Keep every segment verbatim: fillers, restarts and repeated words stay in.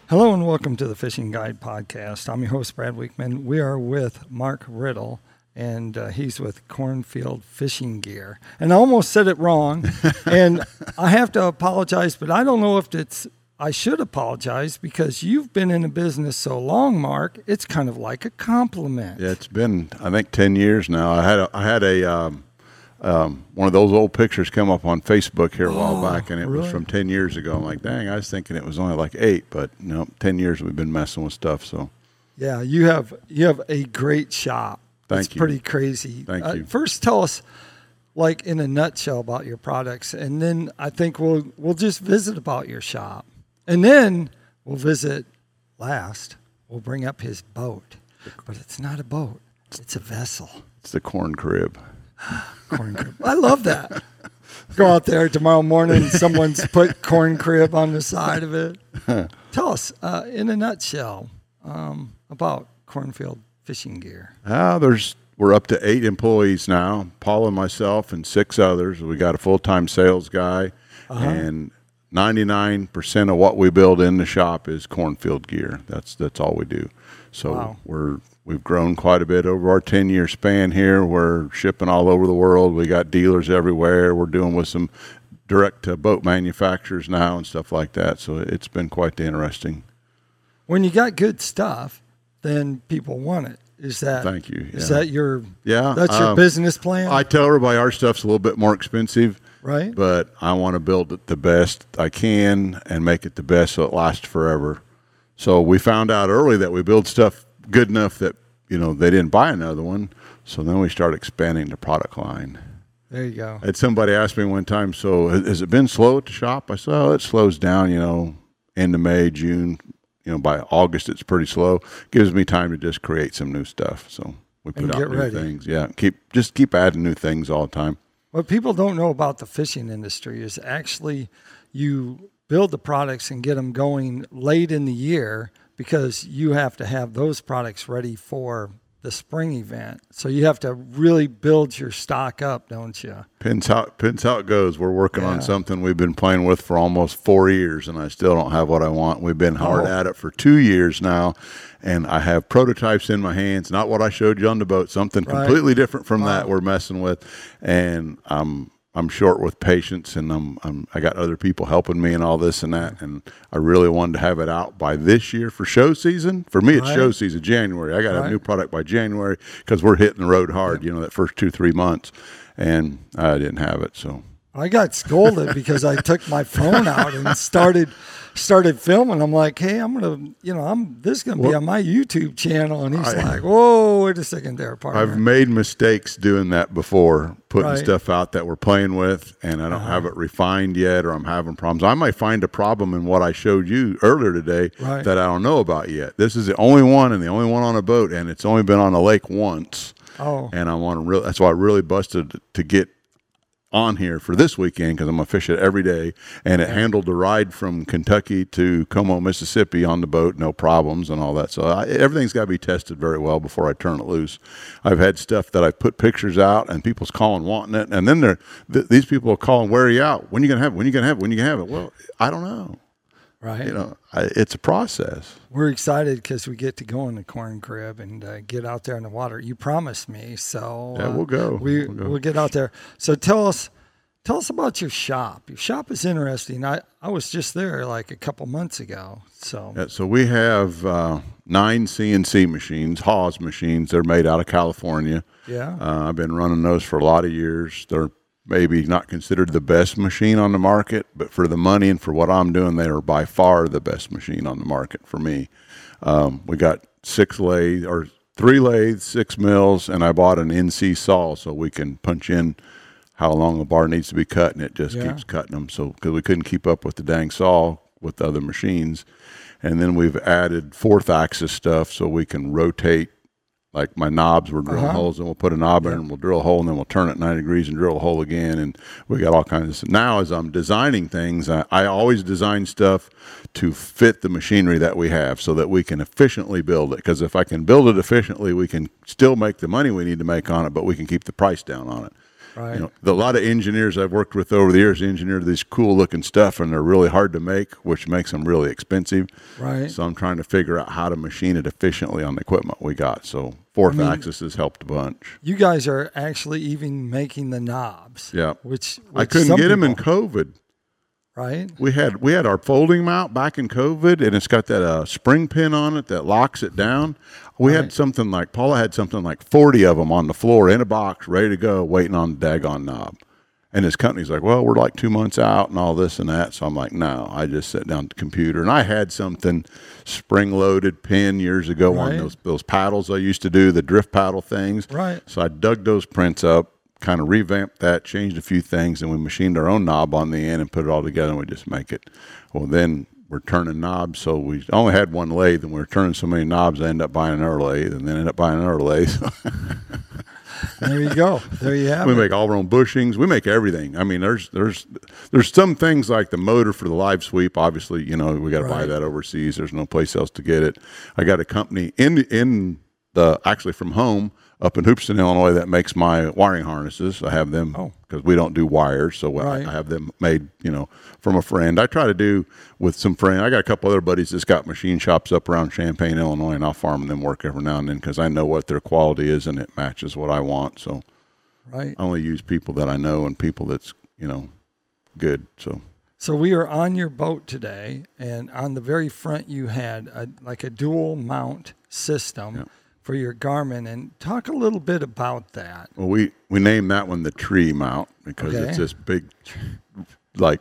Hello and welcome to the Fishing Guide Podcast. I'm your host, Brad Weekman. We are with Mark Riddle, and uh, he's with Cornfield Fishing Gear. And I almost said it wrong, and I have to apologize, but I don't know if it's, I should apologize because you've been in the business so long, Mark, it's kind of like a compliment. Yeah, it's been, I think, ten years now. I had a, I had a um, um, one of those old pictures come up on Facebook here a while Oh, back, and it really? was from ten years ago. I'm like, dang, I was thinking it was only like eight, but no, ten years we've been messing with stuff. So Yeah, you have you have a great shop. Thank it's you. pretty crazy. Thank uh, you. First, tell us, like in a nutshell, about your products, and then I think we'll we'll just visit about your shop, and then we'll visit. Last, we'll bring up his boat, but it's not a boat; it's a vessel. it's the corn crib. Corn crib. I love that. Go out there tomorrow morning, someone's put corn crib on the side of it. Tell us, uh, in a nutshell, um, about Cornfield Fishing Gear. Uh, there's we're up to eight employees now. Paul and myself and six others. We got a full-time sales guy, Uh-huh. and ninety-nine percent of what we build in the shop is Cornfield gear. That's that's all we do. So Wow. we're we've grown quite a bit over our ten-year span here. We're shipping all over the world. We got dealers everywhere. We're doing with some direct to boat manufacturers now and stuff like that. So it's been quite interesting. When you got good stuff, then people want it. Is that Thank you. Is Yeah. that your Yeah, That's your um, business plan, I tell everybody our stuff's a little bit more expensive, right? but I want to build it the best I can and make it the best so it lasts forever. So we found out early that we build stuff good enough that, you know, they didn't buy another one. So then we started expanding the product line. There you go. I had somebody ask me one time, so has has it been slow at the shop? I said, oh, it slows down, you know, end of May, June. You know, by August, it's pretty slow. Gives me time to just create some new stuff. So we put And out get new ready. things. Yeah, keep just keep adding new things all the time. What people don't know about the fishing industry is actually you build the products and get them going late in the year because you have to have those products ready for the spring event. So you have to really build your stock up, don't you? Pins how pins how it goes. We're working Yeah. on something we've been playing with for almost four years, and I still don't have what I want. We've been hard Oh. at it for two years now, and I have prototypes in my hands. Not what I showed you on the boat. Something Right. completely different from that Wow. we're messing with, and I'm I'm short with patience, and I'm, I'm I got other people helping me and all this and that, and I really wanted to have it out by this year for show season. For me, it's Right. show season, January. I got to have Right. a new product by January because we're hitting the road hard. You know, that first two three months, and I didn't have it, so. I got scolded because I took my phone out and started started filming. I'm like, hey, I'm gonna, you know, I'm this is gonna be Well, on my YouTube channel, and he's I- like, whoa, wait a second, there, partner. I've made mistakes doing that before, putting Right. stuff out that we're playing with, and I don't Uh-huh. have it refined yet, or I'm having problems. I might find a problem in what I showed you earlier today Right. that I don't know about yet. This is the only one and the only one on a boat, and it's only been on a lake once. oh, And I want to really, that's why I really busted to get on here for this weekend because I'm going to fish it every day. And it handled the ride from Kentucky to Como, Mississippi on the boat, no problems and all that. So I, everything's got to be tested very well before I turn it loose. I've had stuff that I've put pictures out and people's calling wanting it. And then they're, th- these people are calling, where are you out? When are you going to have it? When are you going to have it? When are you going to have it? Well, I don't know. right. You know, I, it's a process. We're excited because we get to go in the corn crib and uh, get out there in the water. You promised me, so Yeah, uh, we'll go. We We'll go. we'll get out there. So tell us, tell us about your shop. Your shop is interesting. I, I was just there like a couple months ago. So Yeah, so we have uh, nine C N C machines, Haws machines. They're made out of California. yeah, Uh, I've been running those for a lot of years. They're maybe not considered the best machine on the market, but for the money and for what I'm doing, they are by far the best machine on the market for me. Um, we got six lathes or three lathes, six mills, and I bought an N C saw so we can punch in how long a bar needs to be cut, and it just Yeah. keeps cutting them. So because we couldn't keep up with the dang saw with the other machines, and then we've added fourth axis stuff so we can rotate. Like my knobs, we're drilling Uh-huh. holes, and we'll put a knob in, and we'll drill a hole, and then we'll turn it ninety degrees and drill a hole again. And we got all kinds of stuff. Now, as I'm designing things, I, I always design stuff to fit the machinery that we have so that we can efficiently build it. Because if I can build it efficiently, we can still make the money we need to make on it, but we can keep the price down on it. Right. You know, the, a lot of engineers I've worked with over the years engineer these cool looking stuff, and they're really hard to make, which makes them really expensive. Right. So I'm trying to figure out how to machine it efficiently on the equipment we got. So fourth I mean, axis has helped a bunch. You guys are actually even making the knobs. Yeah. Which, which I couldn't get them in people, COVID. Right. We had we had our folding mount back in COVID, and it's got that uh, spring pin on it that locks it down. We right. had something like, Paula had something like forty of them on the floor in a box, ready to go, waiting on the daggone knob. And his company's like, well, we're like two months out and all this and that. So I'm like, no, I just sat down at the computer. And I had something spring-loaded pin years ago right. on those, those paddles I used to do, the drift paddle things. Right. So I dug those prints up, kind of revamped that, changed a few things, and we machined our own knob on the end and put it all together, and we just make it. Well, then we're turning knobs, so we only had one lathe, and we were turning so many knobs, I ended up buying another lathe, and then ended up buying another lathe. There you go. There you have we it. We make all our own bushings. We make everything. I mean, there's there's there's some things like the motor for the live sweep. Obviously, you know, we got to right. buy that overseas. There's no place else to get it. I got a company in in the actually from home up in Hoopeston, Illinois, that makes my wiring harnesses. I have them because oh. we don't do wires, so right. I, I have them made, you know, from a friend. I try to do with some friends. I got a couple other buddies that's got machine shops up around Champaign, Illinois, and I'll farm them work every now and then because I know what their quality is and it matches what I want. So right. I only use people that I know and people that's, you know, good. So. So we are on your boat today, and on the very front you had a, like a dual mount system. Yep. For your Garmin, and talk a little bit about that. Well, we, we named that one the tree mount because okay. it's this big, like,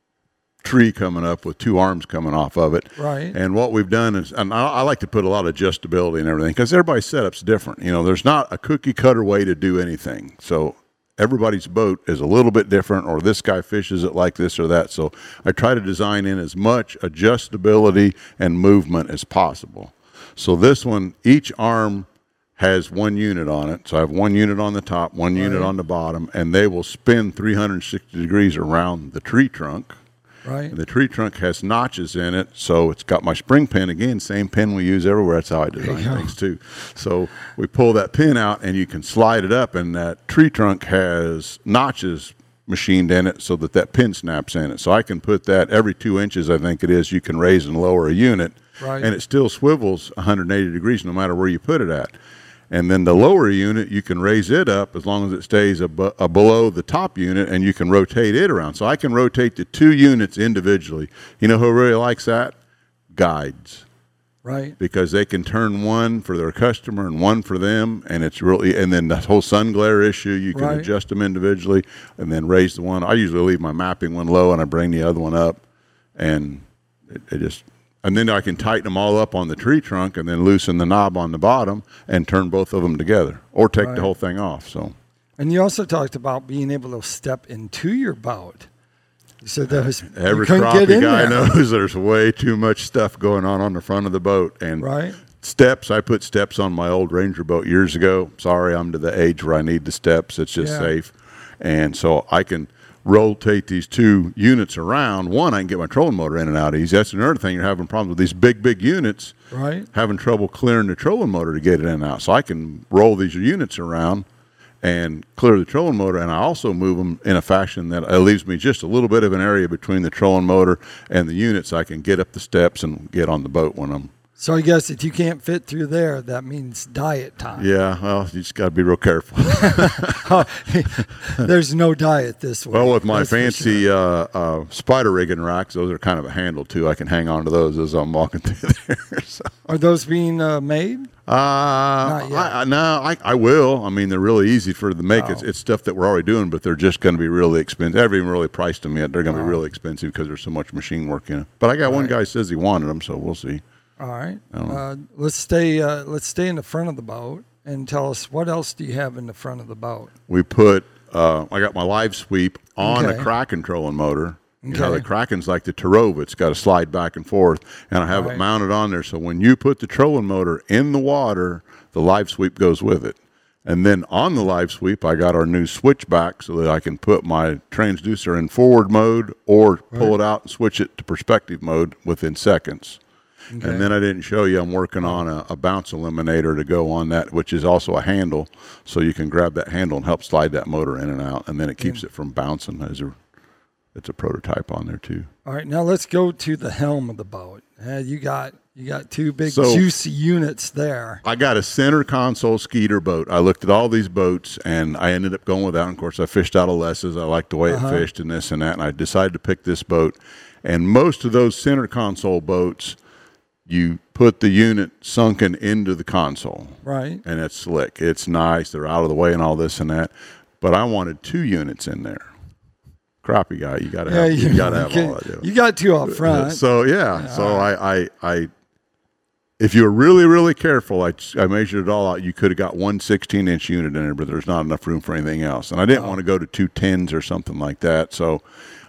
tree coming up with two arms coming off of it. Right. And what we've done is, and I, I like to put a lot of adjustability and everything because everybody's setup's different. You know, there's not a cookie cutter way to do anything. So everybody's boat is a little bit different, or this guy fishes it like this or that. So I try to design in as much adjustability and movement as possible. So this one, each arm has one unit on it. So I have one unit on the top, one right. unit on the bottom, and they will spin three hundred sixty degrees around the tree trunk. Right. And the tree trunk has notches in it, so it's got my spring pin. Again, same pin we use everywhere. That's how I design things too. So we pull that pin out, and you can slide it up, and that tree trunk has notches machined in it so that that pin snaps in it. So I can put that every two inches, I think it is, you can raise and lower a unit. Right. And it still swivels one hundred eighty degrees no matter where you put it at. And then the lower unit, you can raise it up as long as it stays ab- uh, below the top unit, and you can rotate it around. So I can rotate the two units individually. You know who really likes that? Guides. Right. Because they can turn one for their customer and one for them, and it's really, and then the whole sun glare issue, you can right. adjust them individually and then raise the one. I usually leave my mapping one low and I bring the other one up, and it, it just... And then I can tighten them all up on the tree trunk and then loosen the knob on the bottom and turn both of them together or take right. the whole thing off. So, and you also talked about being able to step into your boat. You said that was, every crappie guy knows there's way too much stuff going on on the front of the boat. And right. steps, I put steps on my old Ranger boat years ago. Sorry, I'm to the age where I need the steps. It's just yeah. safe. And so I can rotate these two units around. One, I can get my trolling motor in and out easy. That's another thing. You're having problems with these big, big units. Right. Having trouble clearing the trolling motor to get it in and out. So I can roll these units around and clear the trolling motor, and I also move them in a fashion that it leaves me just a little bit of an area between the trolling motor and the units. So I can get up the steps and get on the boat when I'm. So I guess if you can't fit through there, that means diet time. Yeah, well, you just got to be real careful. There's no diet this way. Well, with my fancy sure. uh, uh, spider rigging racks, those are kind of a handle too. I can hang on to those as I'm walking through there. So. Are those being uh, made? Uh, Not yet. I, I, no, I, I will. I mean, they're really easy for the make. Oh. It's, it's stuff that we're already doing, but they're just going to be really expensive. They haven't even really priced them yet. They're going to oh. be really expensive because there's so much machine work in it. But I got right. one guy says he wanted them, so we'll see. All right. Uh, let's stay. Uh, let's stay in the front of the boat and tell us what else do you have in the front of the boat. We put. Uh, I got my live sweep on okay. a Kraken trolling motor. Okay. You know, the Kraken's like the Tarova. It's got to slide back and forth, and I have right. it mounted on there. So when you put the trolling motor in the water, the live sweep goes with it. And then on the live sweep, I got our new switchback so that I can put my transducer in forward mode or pull right. it out and switch it to perspective mode within seconds. Okay. And then I didn't show you, I'm working on a, a bounce eliminator to go on that, which is also a handle. So you can grab that handle and help slide that motor in and out. And then it keeps yeah. it from bouncing. As a, it's a prototype on there too. All right, now let's go to the helm of the boat. Uh, you got you got two big so, juicy units there. I got a center console Skeeter boat. I looked at all these boats, and I ended up going with that. And of course, I fished out of Les's. I liked the way uh-huh. it fished and this and that, and I decided to pick this boat. And most of those center console boats, you put the unit sunken into the console. Right. And it's slick. It's nice. They're out of the way and all this and that. But I wanted two units in there. Crappie guy, you got to have, yeah, you, you got to have all that. You got two up front. So yeah, yeah so right. I, I, I, if you were really, really careful, I, I measured it all out. You could have got one sixteen inch unit in there, but there's not enough room for anything else. And I didn't oh. want to go to two tens or something like that. So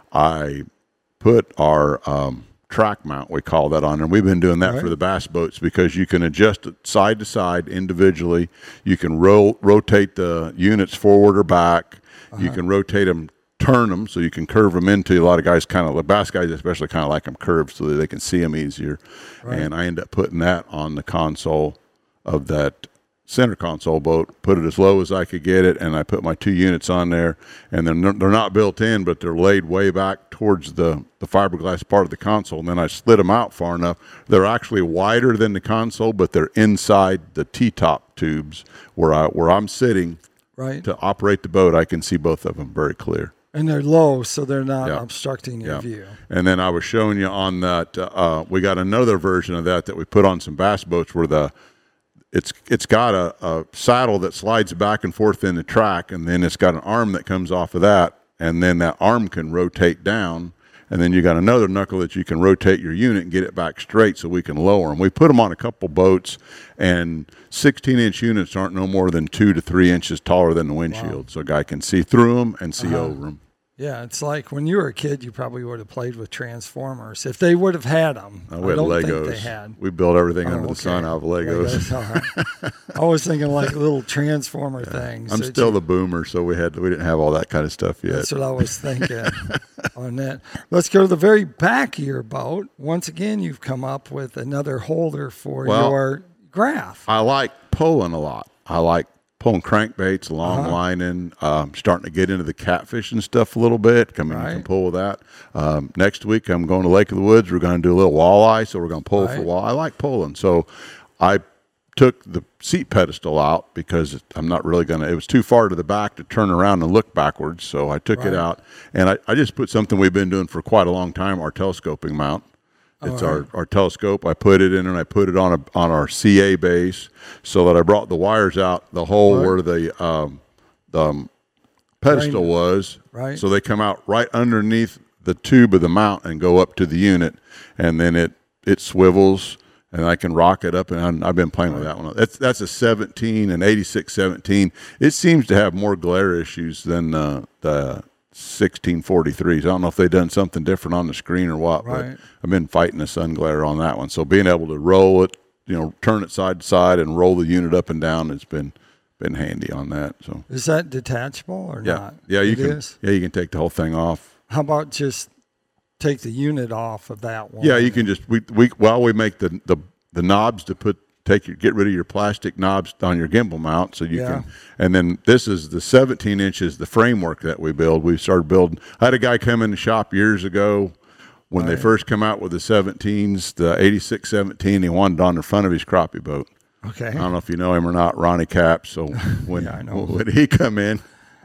I put our um, track mount, we call that, on there. We've been doing that right. for the bass boats because you can adjust it side to side individually. You can roll, rotate the units forward or back. Uh-huh. You can rotate them, turn them, so you can curve them into. A lot of guys kind of, the bass guys especially, kind of like them curved so that they can see them easier. Right. And I end up putting that on the console of that center console boat, put it as low as I could get it, and I put my two units on there. And they're, they're not built in, but they're laid way back towards the, the fiberglass part of the console. And then I slid them out far enough. They're actually wider than the console, but they're inside the T-top tubes where, I, where I'm sitting right. to operate the boat. I can see both of them very clear. And they're low, so they're not yeah. obstructing your yeah. view. And then I was showing you on that, uh, we got another version of that that we put on some bass boats where the it's it's got a, a saddle that slides back and forth in the track, and then it's got an arm that comes off of that, and then that arm can rotate down, and then you got another knuckle that you can rotate your unit and get it back straight so we can lower them. We put them on a couple boats, and sixteen inch units aren't no more than two to three inches taller than the windshield, wow. so a guy can see through them and see uh-huh. over them. Yeah, it's like when you were a kid, you probably would have played with Transformers if they would have had them. Oh, we had I don't Legos. Think they had. We built everything oh, under okay. the sun out of Legos. Legos I was thinking like little Transformer yeah. things. I'm still you, the boomer, so we had we didn't have all that kind of stuff yet. That's what I was thinking on that. Let's go to the very back of your boat. Once again, you've come up with another holder for well, your graph. I like pulling a lot. I like pulling crankbaits, long uh-huh. lining, um, starting to get into the catfishing stuff a little bit. Come in, right. you can pull with that. Um, next week, I'm going to Lake of the Woods. We're going to do a little walleye, so we're going to pull right. for walleye. I like pulling. So I took the seat pedestal out because I'm not really going to, it was too far to the back to turn around and look backwards. So I took right. it out, and I, I just put something we've been doing for quite a long time, our telescoping mount. It's right. our, our telescope. I put it in and I put it on a on our C A base so that I brought the wires out the hole right. where the um, the um, pedestal right. was. Right. So they come out right underneath the tube of the mount and go up to the unit, and then it it swivels and I can rock it up. And I've been playing right. with that one. That's that's a seventeen, an eighty-six seventeen. It seems to have more glare issues than uh, the sixteen forty-threes. I don't know if they've done something different on the screen or what, right. but I've been fighting the sun glare on that one. So being able to roll it, you know, turn it side to side and roll the unit up and down has been been handy on that. So is that detachable or yeah. not? Yeah, you it can. Is? Yeah, you can take the whole thing off. How about just take the unit off of that one? Yeah, you can just we we while we make the the the knobs to put. Take your get rid of your plastic knobs on your gimbal mount so you yeah. can, and then this is the seventeen inches, the framework that we build. We started building. I had a guy come in the shop years ago when right. they first come out with the seventeens, the eighty-six seventeen. He wanted it on the front of his crappie boat. Okay. I don't know if you know him or not, Ronnie Cap. So when yeah, I know. when he come in,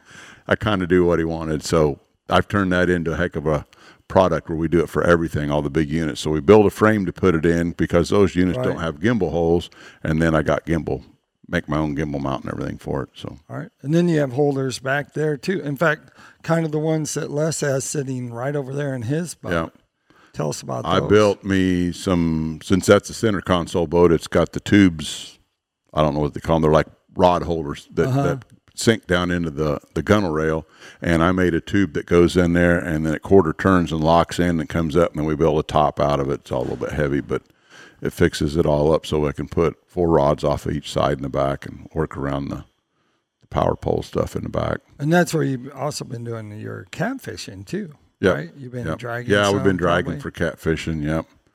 I kind of do what he wanted. So I've turned that into a heck of a product where we do it for everything, all the big units. So we build a frame to put it in because those units right. don't have gimbal holes, and then I got gimbal, make my own gimbal mount and everything for it. So all right, and then you have holders back there too. In fact, kind of the ones that Les has sitting right over there in his boat. Yeah. Tell us about those. I built me some, since that's a center console boat, it's got the tubes, I don't know what they call them, they're like rod holders that, uh-huh. that sink down into the, the gunnel rail, and I made a tube that goes in there, and then it quarter turns and locks in and comes up, and then we build a top out of it. It's all a little bit heavy, but it fixes it all up so I can put four rods off of each side in the back and work around the, the power pole stuff in the back. And that's where you've also been doing your catfishing too, yep. right? You've been yep. dragging Yeah, some, we've been dragging probably? for catfishing, yep.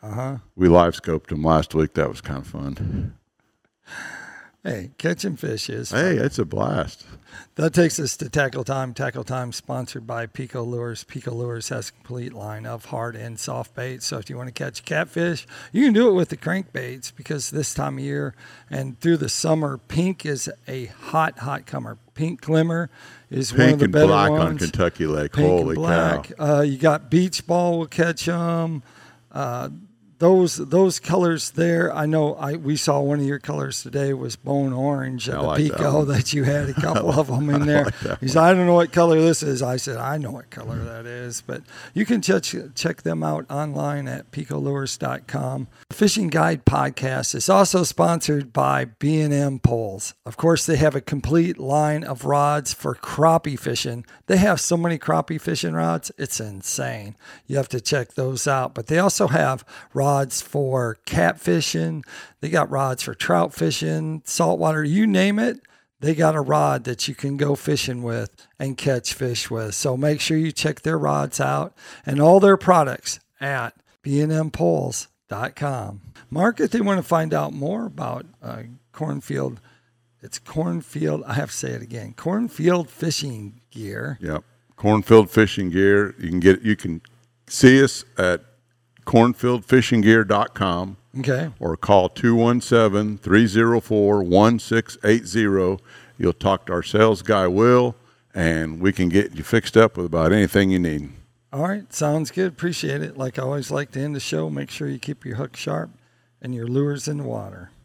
Uh-huh. We live scoped them last week. That was kind of fun. Hey, catching fish is fun. Hey, it's a blast. That takes us to Tackle Time. Tackle Time sponsored by Pico Lures. Pico Lures has a complete line of hard and soft baits. So if you want to catch catfish, you can do it with the crankbaits because this time of year and through the summer, pink is a hot, hot comer. Pink Glimmer is Pink one of the and better black ones. on Kentucky Lake. Pink Holy and black. cow. Uh, you got Beach Ball will catch them. Uh, Those those colors there, I know I we saw one of your colors today was bone orange, I the like that Pico one. that you had a couple of them in I there. like that He said, I don't know what color this is. I said, I know what color that is. But you can check, check them out online at pico lures dot com. The Fishing Guide Podcast is also sponsored by B and M Poles. Of course, they have a complete line of rods for crappie fishing. They have so many crappie fishing rods, it's insane. You have to check those out. But they also have rods for catfishing. They got rods for trout fishing, saltwater, you name it. They got a rod that you can go fishing with and catch fish with. So make sure you check their rods out and all their products at b and m poles dot com. Mark, if they want to find out more about uh, Cornfield, it's Cornfield, I have to say it again, Cornfield Fishing Gear. Yep. Cornfield Fishing Gear. You can get you can see us at cornfield fishing gear dot com. Okay. Or call two one seven, three oh four, one six eight zero. You'll talk to our sales guy, Will, and we can get you fixed up with about anything you need. All right. Sounds good. Appreciate it. Like I always like to end the show, make sure you keep your hook sharp and your lures in the water.